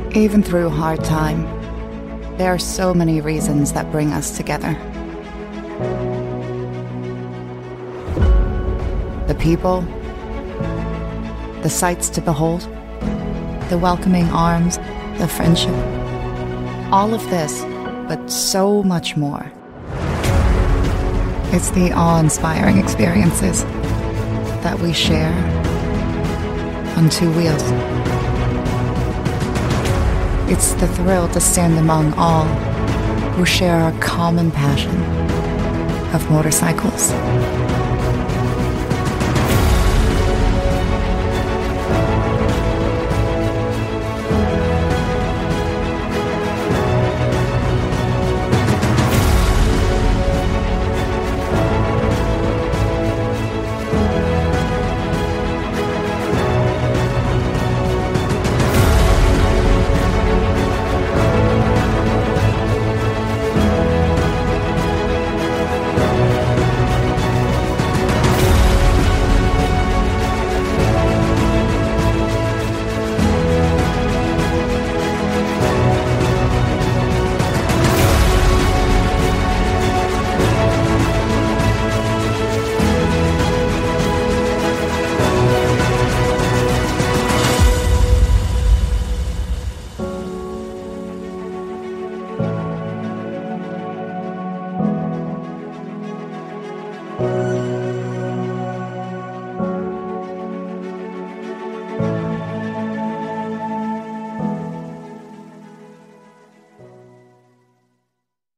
Even through hard time, there are so many reasons that bring us together. The people, the sights to behold, the welcoming arms, the friendship. All of this, but so much more. It's the awe-inspiring experiences that we share on two wheels. It's the thrill to stand among all who share a common passion of motorcycles.